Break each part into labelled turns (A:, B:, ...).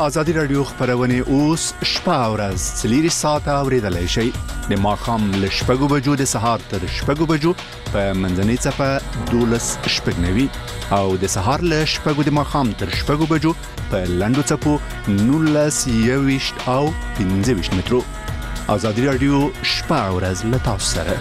A: ازادي رادیو خبرونه اوس شپه او ورځ څلوري ساعته اوریدلای شي د ماخام له شپږو بجو د سهار تر شپږو بجو په منځنۍ چپه 12 شپږنوي او د سهار له شپږو د ماخام تر شپږو بجو په لاندو چپو 19 او 15 مترو. ازادي رادیو شپه او ورځ له تاسو سره.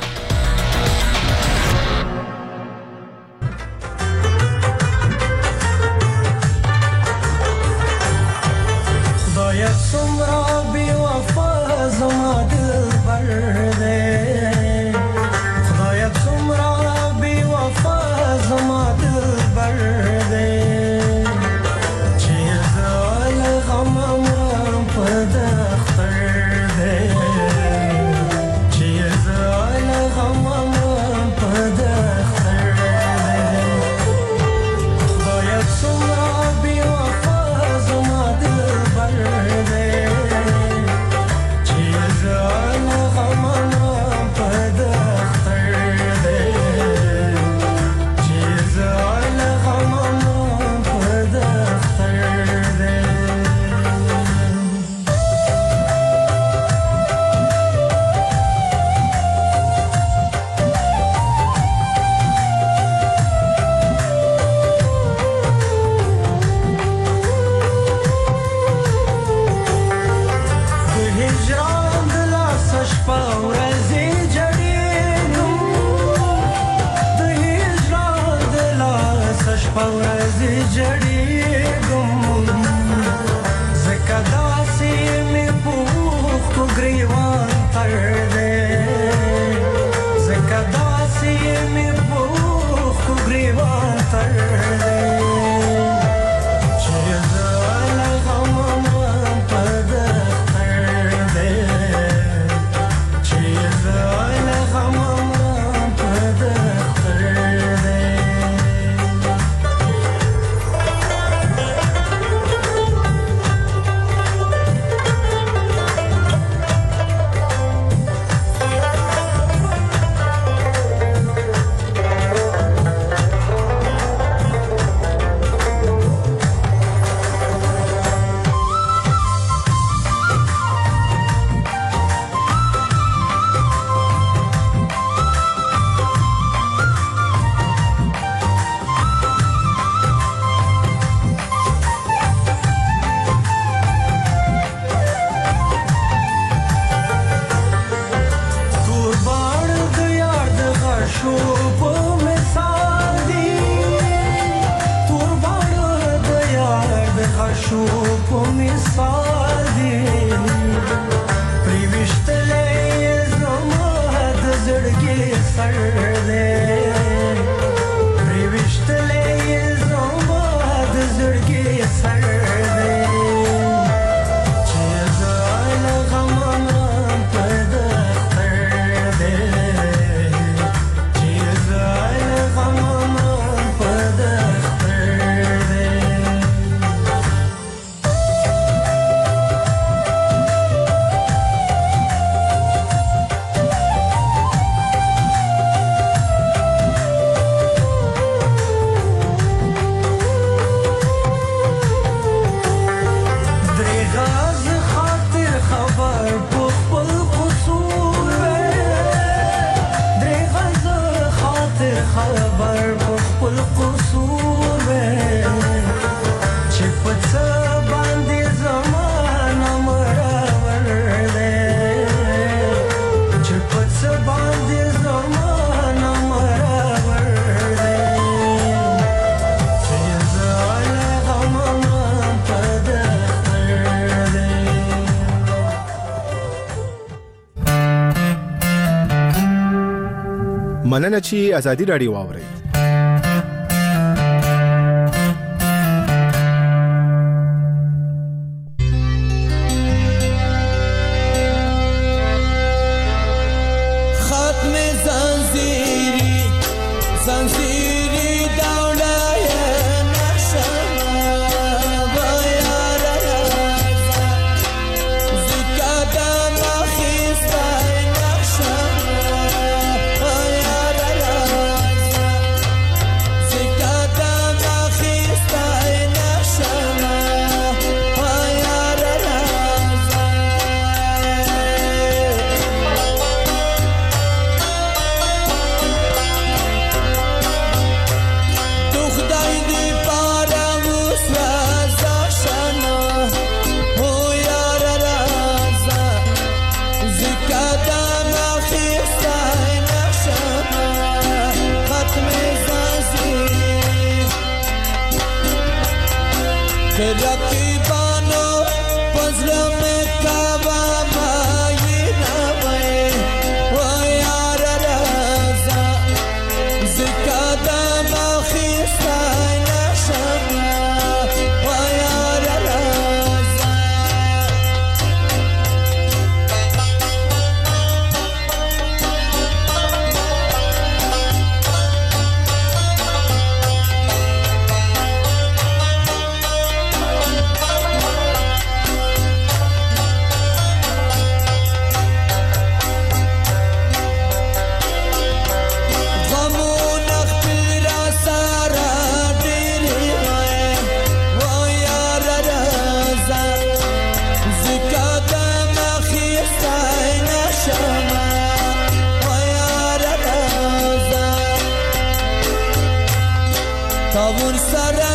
B: مننه چې ازادي رادیو واورئ.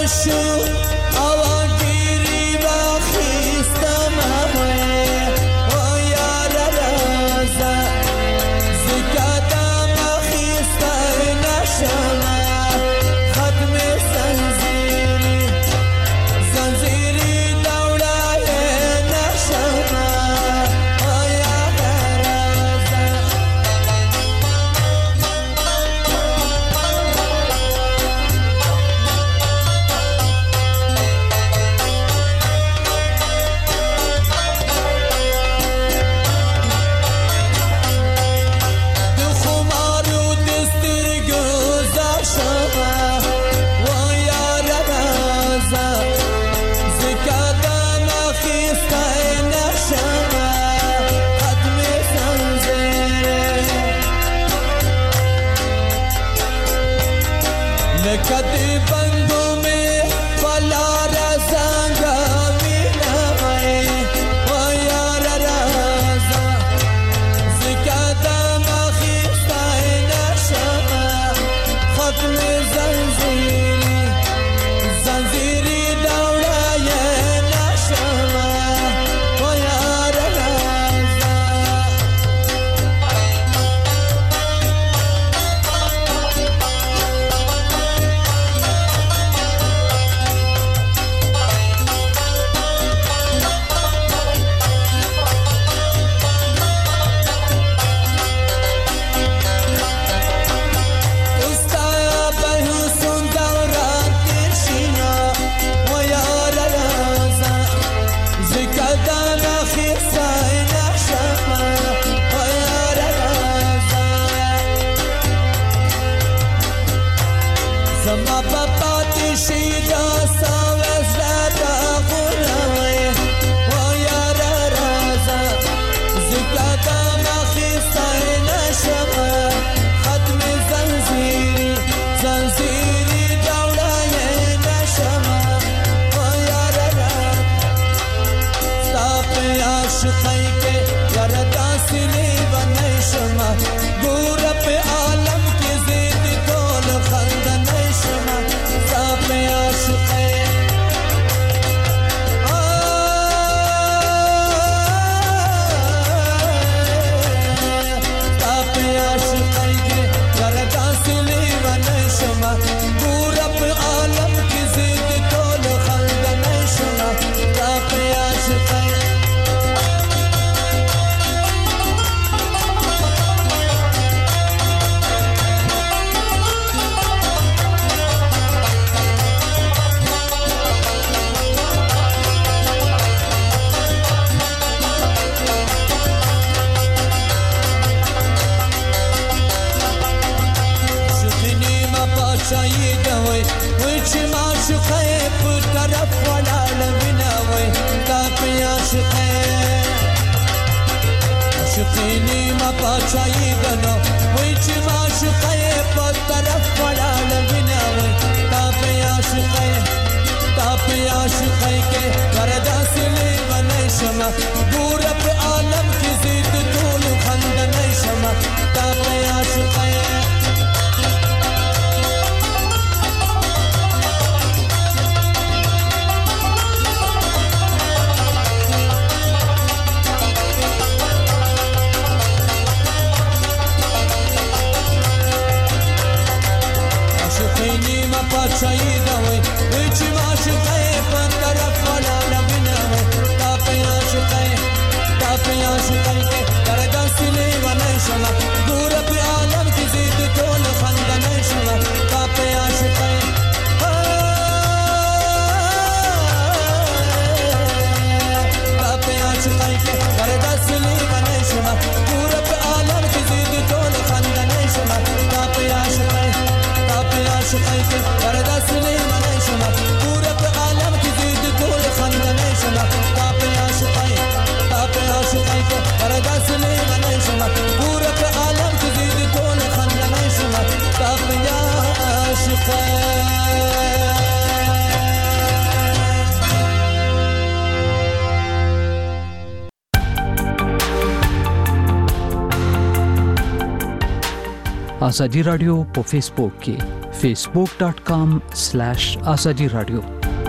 C: ازادي رادیو په فیسبوک کې facebook.com/azadi radio.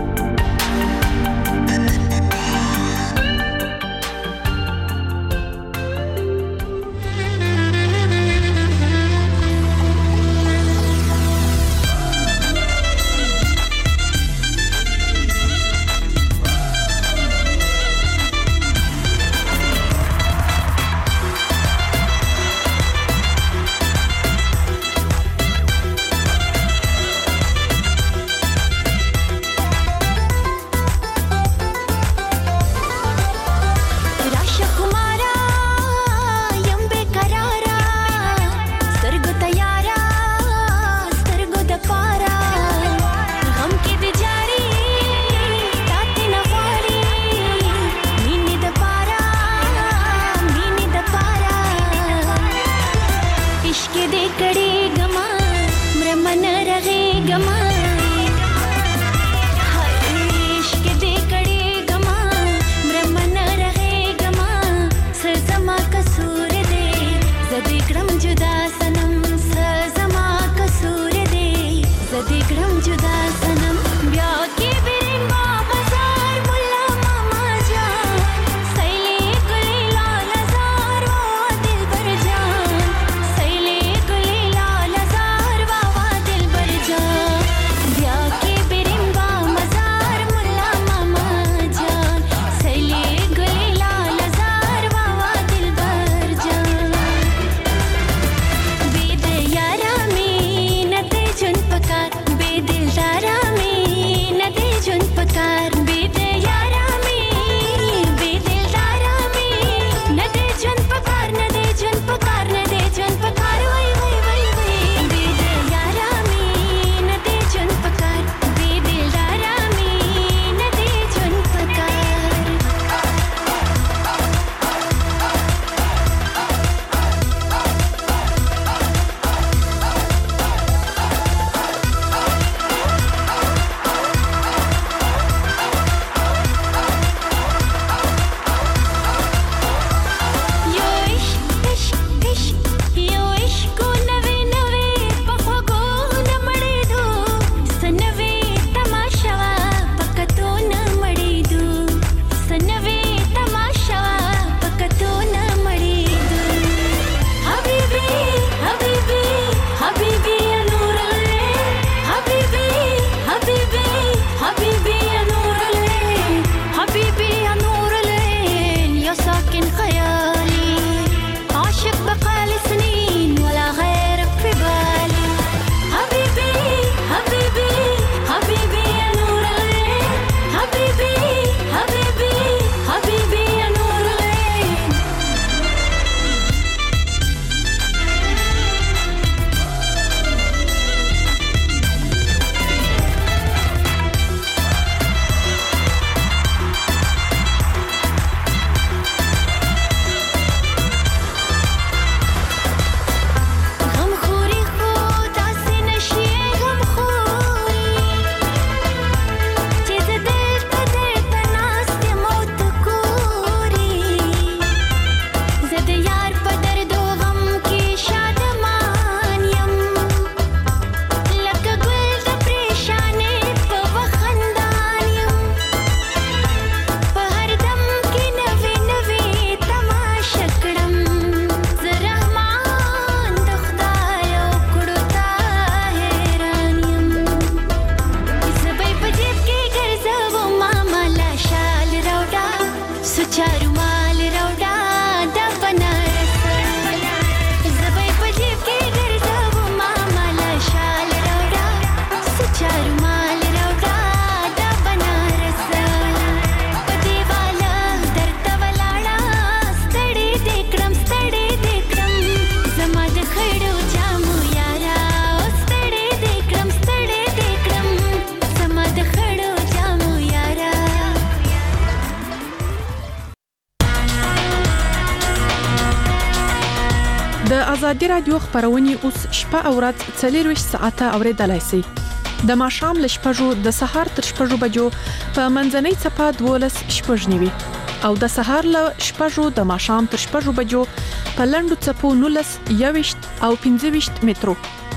D: د ازادي رادیو خبرونه اوس شپه او ورځ 24 ساعته اوریدلای شئ. د ماښام ل شپږو د سهار تر شپږو بجو په منځنۍ صفه 12 شپږنیوي او د سهار ل شپږو د ماښام تر شپږو بجو په لنډو صفو 19 21 او 25 مترو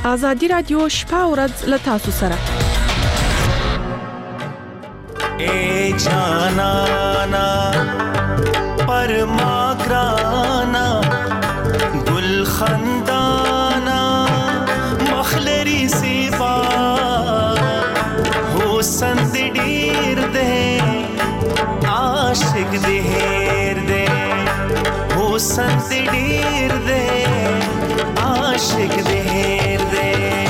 D: ازادي رادیو شپه او ورځ له تاسو سره.
E: اے جانانا پرما گرانا گل خندانا مخلری سیبا حسن دیر دے عاشق دیر دے حسن دیر دے عاشق دیر دے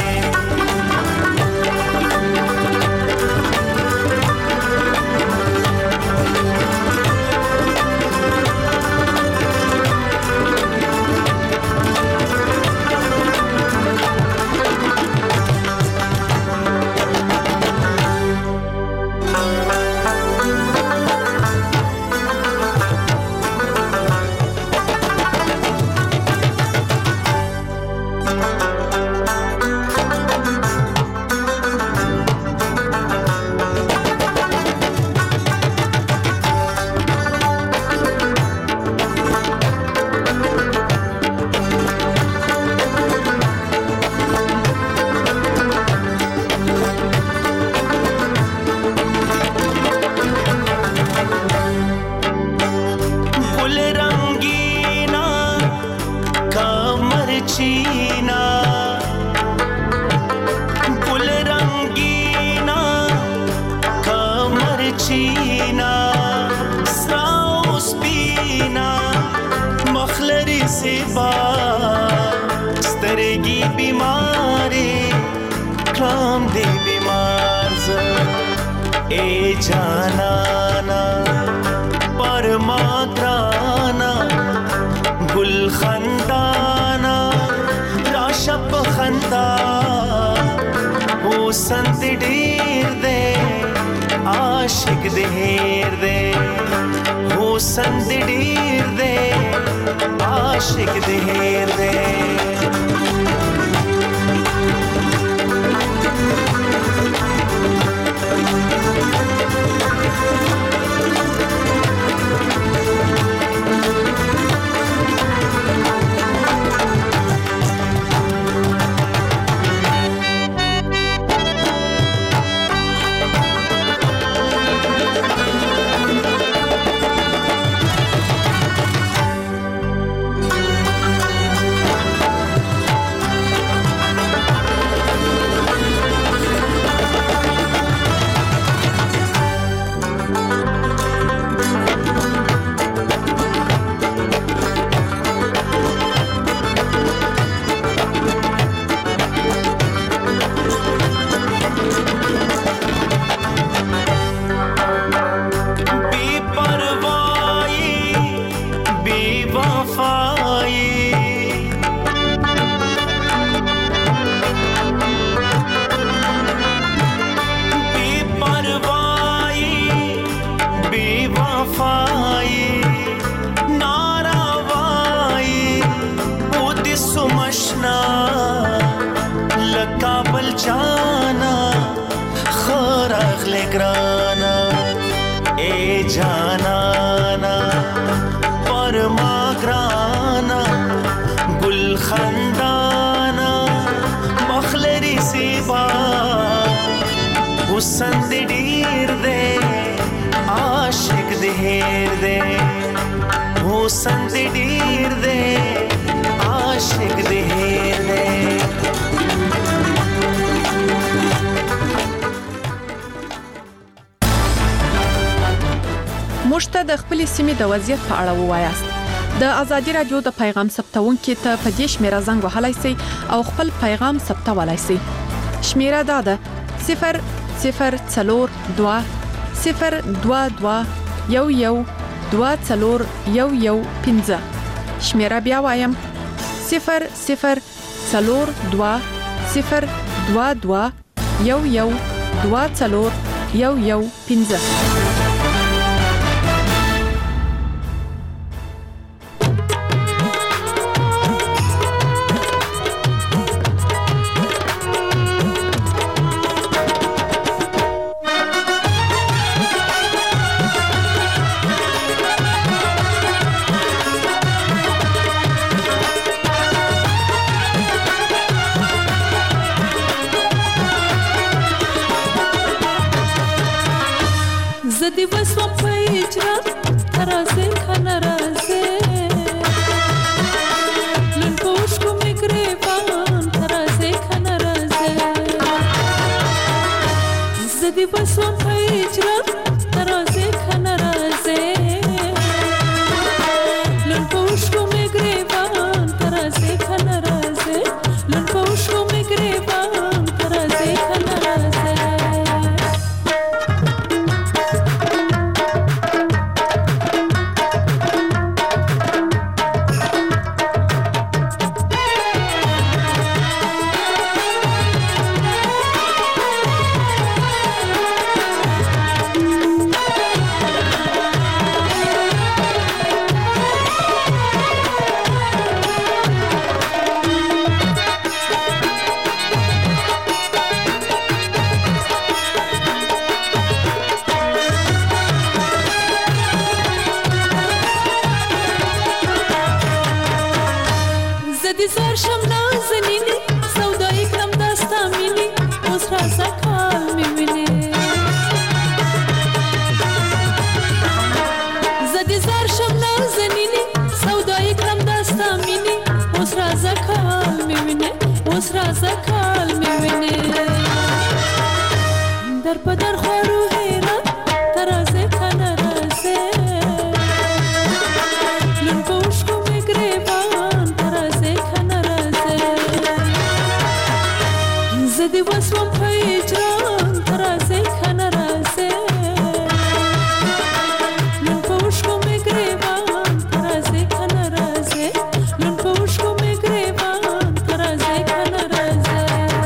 D: د خپل سیمې د وضعیت په اړه ووایاست. د ازادي رادیو د پیغام ثبتونکو ته په دې شمیره زنګ وهلای شئ او خپل پیغام ثبتولای شئ. شمیره دا ده 0042 022 11 24115. شمیره بیا وایم 0042 022 11 24115.
F: ترازه کنرازه لن پوشکو میگریبان ترازه کنرازه زدی بسوم پیجرم ترازه کنرازه لن پوشکو میگریبان ترازه کنرازه لن پوشکو میگریبان ترازه کنرازه زدی زرشم نازنینی سودایی کم دستا مینی اوز رازا کال میبینی زدی زرشم نازنینی سودایی کم دستا مینی اوز رازا کال میبینی اوز رازا کال میبینی در پدر خوارو هیرا ترازه کنرازه لن پوشکو میگریبان زدی واسم پیجران ترازه کنرازه لن پوشکو میگریبان ترازه کنرازه لن پوشکو میگریبان ترازه کنرازه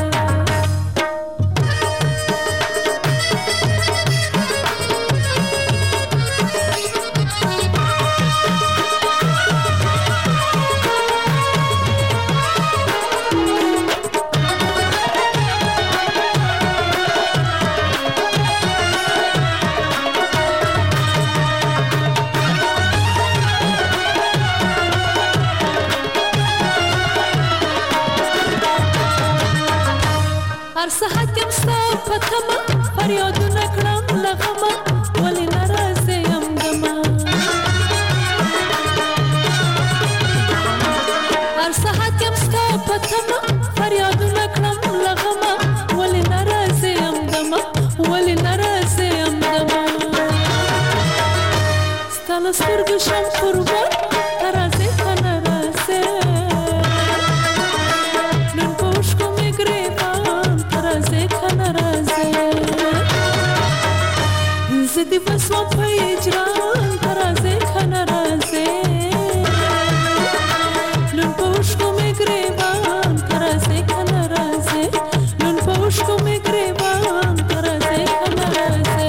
F: هر ساعت یم ستا پتما فریادو نکړم لغما ولی ناراضه یم دما هر ساعت یم ستا پتما فریادو نکړم لغما ولی ناراضه یم دما ولی ناراضه یم دما ستاله سترګو شم قربان ترازه کنرازه نن پوشکو میگریبان ترازه کنرازه زدی واسم پیجران ترازه کنرازه لن پوشکو میگریبان ترازه کنرازه لن پوشکو میگریبان ترازه کنرازه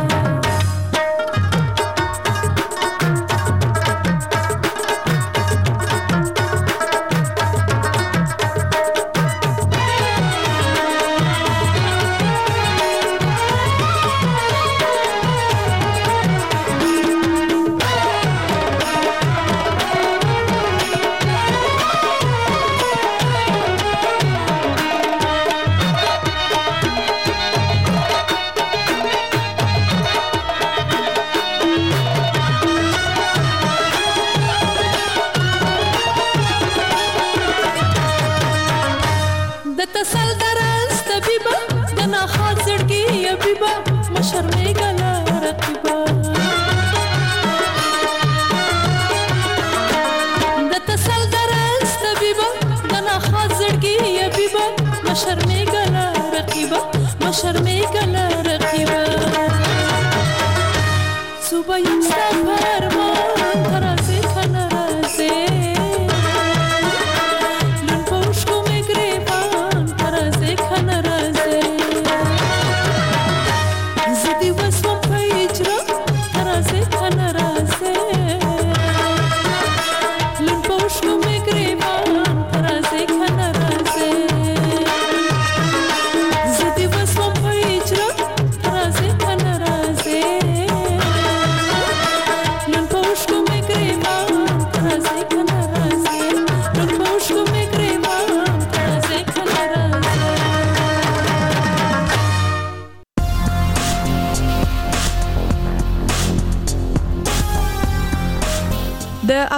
F: تسل درس طبيبة دنا خاطر يا بيبا ما شرمي قلا رقيبة ده تسل درس طبيبة دنا خاطر يا بيبا ما شرمي قلا رقيبة ما شرمي قلا رقيبة صوبا يمستفر ما ترازي خنرازي لن پوشكو مگريبان ترازي خنرازي زدي واسم پیجرا ترازي خنرازي لن پوشكو مگريبان ترازي خنرازي زدي واسم پیجرا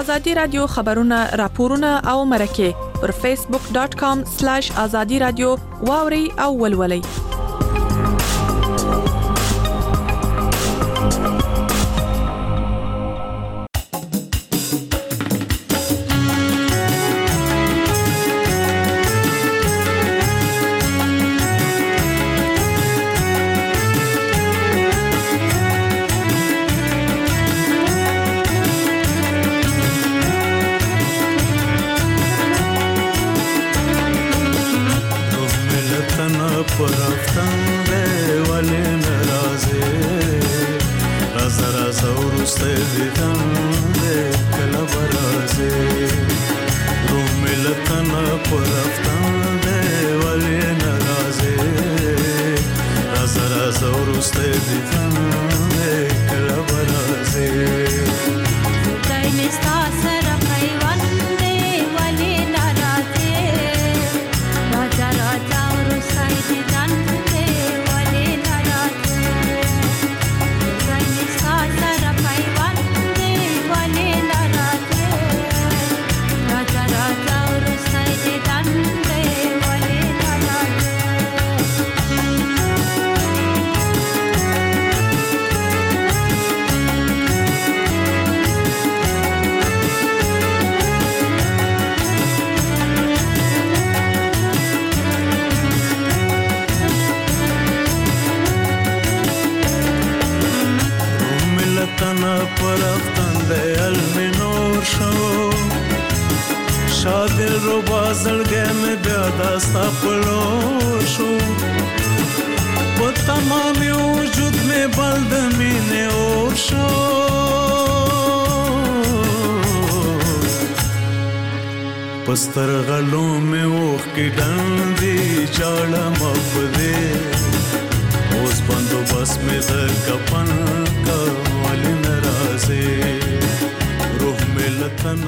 D: ازادي رادیو خبرونه راپورونه او مرکه پر facebook.com/azadi radio واوري او ولولي.
G: पस्तर गलों में ओख की डंडी चाड़ा मफदे उस बंदोबस्त में दर कपन का वाली नराज़े रूह में लतन